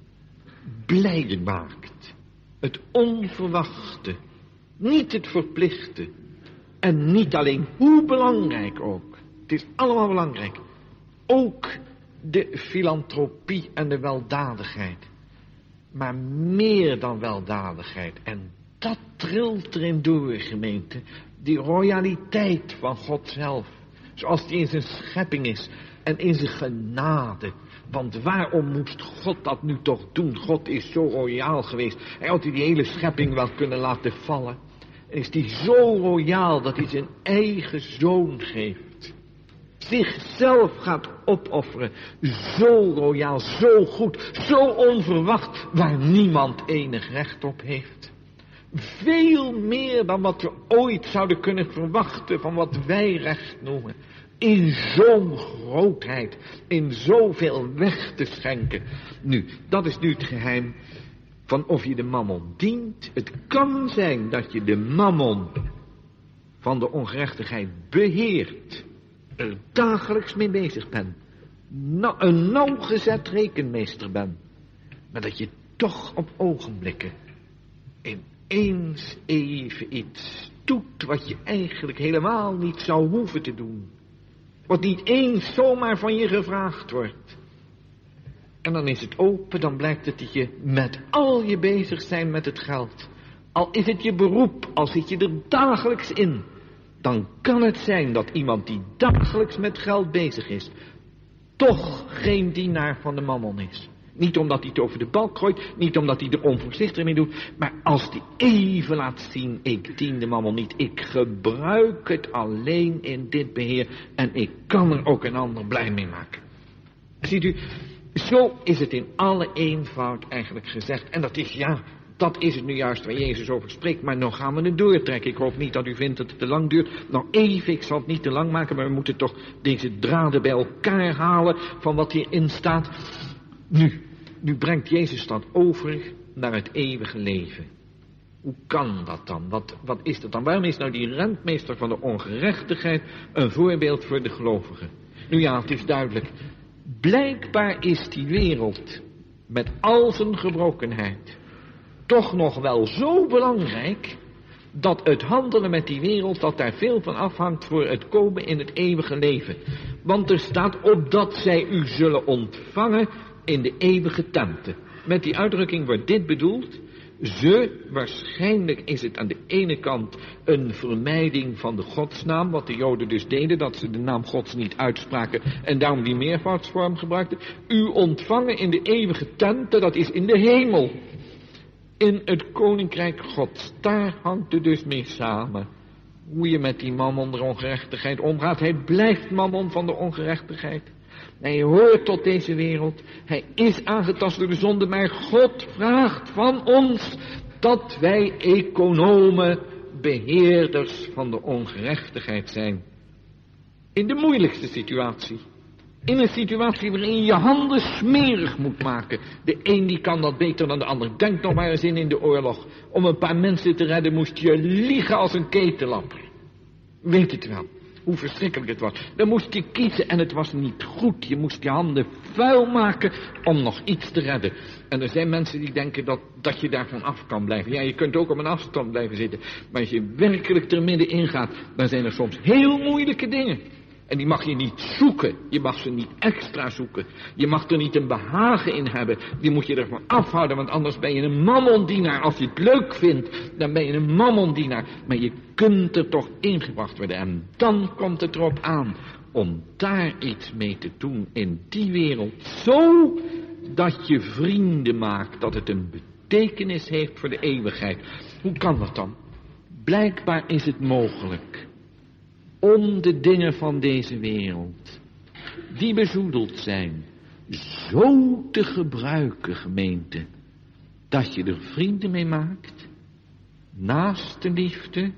blij maakt. Het onverwachte, niet het verplichte en niet alleen, hoe belangrijk ook. Het is allemaal belangrijk. Ook de filantropie en de weldadigheid. Maar meer dan weldadigheid. En dat trilt erin door, gemeente. Die royaliteit van God zelf. Zoals die in zijn schepping is. En in zijn genade. Want waarom moest God dat nu toch doen? God is zo royaal geweest. Hij had die hele schepping wel kunnen laten vallen. En is die zo royaal dat hij zijn eigen zoon geeft. Zichzelf gaat opofferen. Zo royaal, zo goed, zo onverwacht, waar niemand enig recht op heeft. Veel meer dan wat we ooit zouden kunnen verwachten van wat wij recht noemen. in zo'n grootheid, in zoveel weg te schenken. Nu, dat is nu het geheim van of je de mammon dient. Het kan zijn dat je de mammon van de ongerechtigheid beheert, er dagelijks mee bezig bent, nou, een nauwgezet rekenmeester bent, maar dat je toch op ogenblikken ineens even iets doet wat je eigenlijk helemaal niet zou hoeven te doen, wat niet eens zomaar van je gevraagd wordt. En dan is het open, dan blijkt het dat je met al je bezig zijn met het geld, al is het je beroep, al zit je er dagelijks in, dan kan het zijn dat iemand die dagelijks met geld bezig is, toch geen dienaar van de mammon is. Niet omdat hij het over de balk gooit, niet omdat hij er onvoorzichtig mee doet, maar als hij even laat zien, ik dien de mammon niet, ik gebruik het alleen in dit beheer en ik kan er ook een ander blij mee maken. Ziet u, zo is het in alle eenvoud eigenlijk gezegd. En dat is, ja, dat is het nu juist waar Jezus over spreekt, maar nog gaan we het doortrekken. Ik hoop niet dat u vindt dat het te lang duurt. Nog even, ik zal het niet te lang maken, maar we moeten toch deze draden bij elkaar halen van wat hierin staat. Nu, nu brengt Jezus dat over naar het eeuwige leven. Hoe kan dat dan? Wat, wat is dat dan? Waarom is nou die rentmeester van de ongerechtigheid een voorbeeld voor de gelovigen? Nu ja, het is duidelijk. Blijkbaar is die wereld met al zijn gebrokenheid toch nog wel zo belangrijk dat het handelen met die wereld, dat daar veel van afhangt voor het komen in het eeuwige leven. Want er staat opdat zij u zullen ontvangen in de eeuwige tenten. Met die uitdrukking wordt dit bedoeld. Ze, waarschijnlijk is het aan de ene kant een vermijding van de godsnaam, wat de Joden dus deden, dat ze de naam Gods niet uitspraken en daarom die meervoudsvorm gebruikten. U ontvangen in de eeuwige tenten, dat is in de hemel, in het koninkrijk Gods. Daar hangt het dus mee samen. Hoe je met die mammon der ongerechtigheid omgaat. Hij blijft mammon van de ongerechtigheid. Hij hoort tot deze wereld. Hij is aangetast door de zonde. Maar God vraagt van ons dat wij economen, beheerders van de ongerechtigheid zijn. In de moeilijkste situatie. In een situatie waarin je je handen smerig moet maken. De een die kan dat beter dan de ander. Denk nog maar eens in in de oorlog. Om een paar mensen te redden moest je liegen als een ketenlap. Weet het wel. Hoe verschrikkelijk het was. Dan moest je kiezen en het was niet goed. Je moest je handen vuil maken om nog iets te redden. En er zijn mensen die denken dat, dat je daarvan af kan blijven. Ja, je kunt ook op een afstand blijven zitten. Maar als je werkelijk er middenin gaat, dan zijn er soms heel moeilijke dingen. En die mag je niet zoeken. Je mag ze niet extra zoeken. Je mag er niet een behagen in hebben. Die moet je ervan afhouden, want anders ben je een mammondienaar. Als je het leuk vindt, dan ben je een mammondienaar. Maar je kunt er toch ingebracht worden. En dan komt het erop aan om daar iets mee te doen in die wereld. Zo dat je vrienden maakt, dat het een betekenis heeft voor de eeuwigheid. Hoe kan dat dan? Blijkbaar is het mogelijk om de dingen van deze wereld, die bezoedeld zijn, zo te gebruiken, gemeente, dat je er vrienden mee maakt, naast de liefde,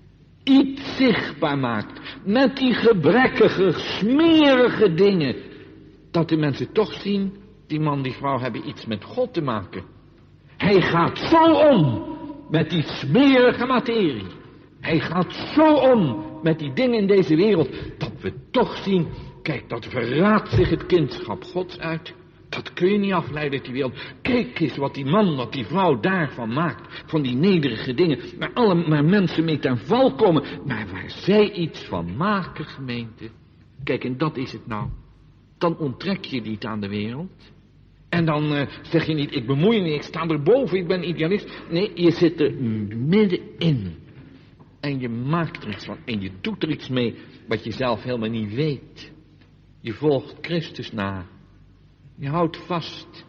iets zichtbaar maakt, met die gebrekkige, smerige dingen, dat de mensen toch zien, die man, die vrouw hebben iets met God te maken. Hij gaat zo om met die smerige materie. Hij gaat zo om met die dingen in deze wereld, dat we toch zien, kijk, dat verraadt zich het kindschap Gods uit. Dat kun je niet afleiden uit die wereld. Kijk eens wat die man, wat die vrouw daarvan maakt, van die nederige dingen, waar alle maar mensen mee ten val komen, maar waar zij iets van maken, gemeente. Kijk, en dat is het nou. Dan onttrek je niet aan de wereld. En dan uh, zeg je niet, ik bemoei me niet, ik sta erboven, ik ben idealist. Nee, je zit er middenin. En je maakt er iets van. En je doet er iets mee wat je zelf helemaal niet weet. Je volgt Christus na. Je houdt vast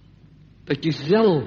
dat je zelf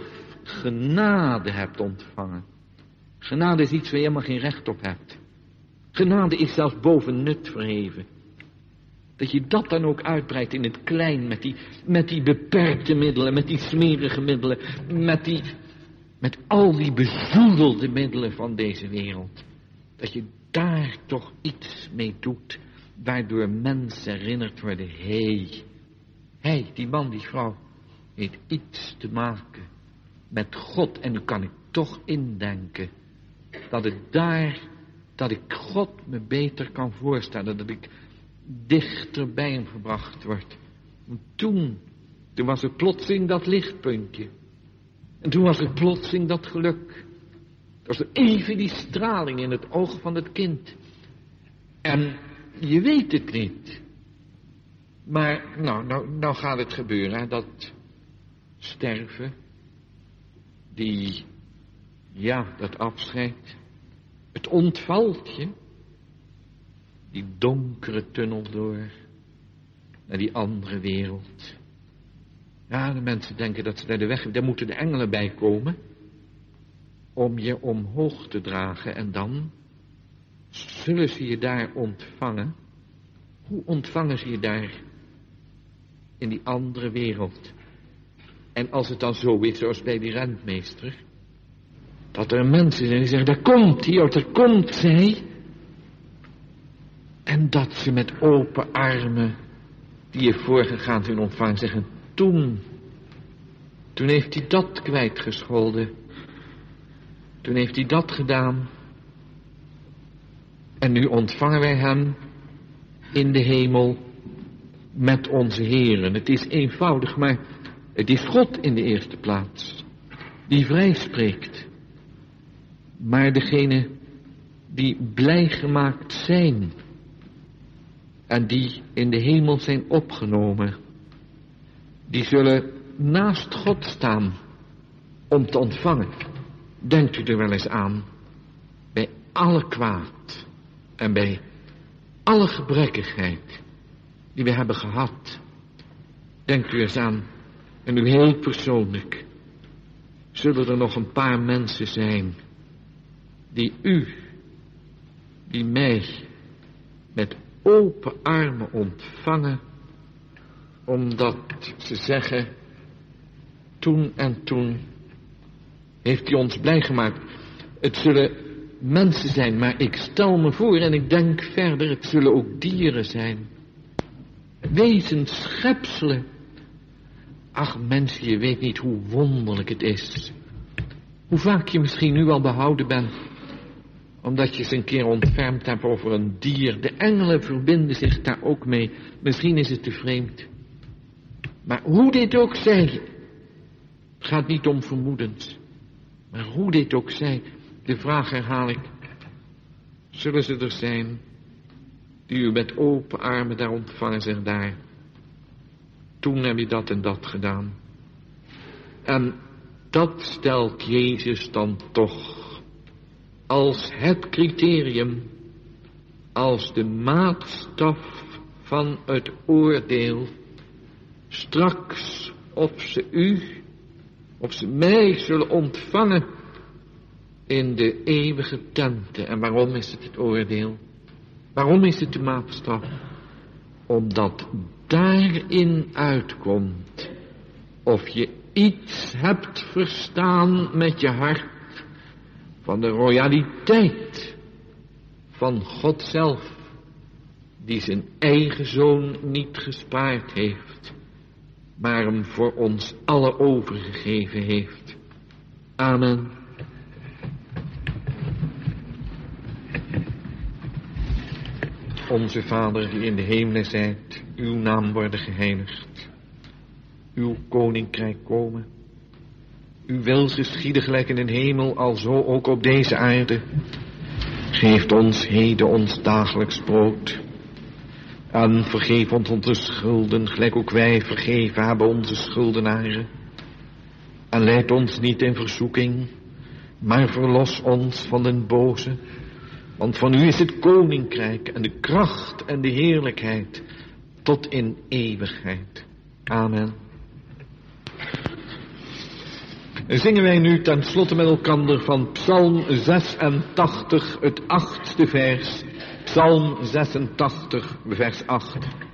genade hebt ontvangen. Genade is iets waar je helemaal geen recht op hebt. Genade is zelfs boven nut verheven. Dat je dat dan ook uitbreidt in het klein, met die, met die beperkte middelen, met die smerige middelen, met, die, met al die bezoedelde middelen van deze wereld. Dat je daar toch iets mee doet, waardoor mensen herinnerd worden, hé, hey, hij, die man, die vrouw, heeft iets te maken met God. En nu kan ik toch indenken dat het daar, dat ik God me beter kan voorstellen, dat ik dichter bij hem gebracht word. En toen, toen was er plotseling dat lichtpuntje. En toen was er plotseling dat geluk. Er was er even die straling in het oog van het kind. En je weet het niet. Maar nou, nou, nou gaat het gebeuren, hè, dat sterven, die, ja, dat afscheid, het ontvalt je, die donkere tunnel door, naar die andere wereld. Ja, de mensen denken dat ze daar de weg, daar moeten de engelen bij komen, om je omhoog te dragen en dan zullen ze je daar ontvangen. Hoe ontvangen ze je daar? In die andere wereld. En als het dan zo is, zoals bij die rentmeester, dat er mensen zijn die zeggen, daar komt hij, daar komt zij. En dat ze met open armen, die je voorgegaan zijn ontvangen, zeggen, toen, toen heeft hij dat kwijtgescholden. Toen heeft hij dat gedaan. En nu ontvangen wij hem in de hemel met onze Heren. Het is eenvoudig, maar het is God in de eerste plaats, die vrij spreekt. Maar degene die blij gemaakt zijn en die in de hemel zijn opgenomen, die zullen naast God staan om te ontvangen. Denkt u er wel eens aan, bij alle kwaad en bij alle gebrekkigheid die we hebben gehad. Denkt u eens aan, en u heel persoonlijk, zullen er nog een paar mensen zijn die u, die mij met open armen ontvangen, omdat ze zeggen, toen en toen heeft hij ons blij gemaakt. Het zullen mensen zijn, maar ik stel me voor en ik denk verder, het zullen ook dieren zijn. Wezens, schepselen. Ach mensen, je weet niet hoe wonderlijk het is. Hoe vaak je misschien nu al behouden bent, omdat je eens een keer ontfermd hebt over een dier. De engelen verbinden zich daar ook mee. Misschien is het te vreemd. Maar hoe dit ook zij, het gaat niet om vermoedens. Maar hoe dit ook zij, de vraag herhaal ik. Zullen ze er zijn die u met open armen daar ontvangen, zeg daar. Toen heb je dat en dat gedaan. En dat stelt Jezus dan toch als het criterium, als de maatstaf van het oordeel, straks of ze u, of ze mij zullen ontvangen in de eeuwige tenten. En waarom is het het oordeel? Waarom is het de maatstaf? Omdat daarin uitkomt of je iets hebt verstaan met je hart van de royaliteit van God zelf, die zijn eigen zoon niet gespaard heeft, maar hem voor ons alle overgegeven heeft. Amen. Onze Vader die in de hemelen zijt, uw naam worden geheiligd. Uw koninkrijk komen. Uw wil geschieden gelijk in de hemel, alzo ook op deze aarde. Geeft ons heden ons dagelijks brood. En vergeef ons onze schulden, gelijk ook wij vergeven hebben onze schuldenaren. En leid ons niet in verzoeking, maar verlos ons van den boze. Want van u is het koninkrijk en de kracht en de heerlijkheid tot in eeuwigheid. Amen. Zingen wij nu ten slotte met elkander van Psalm zesentachtig, het achtste vers. Psalm zesentachtig, vers acht.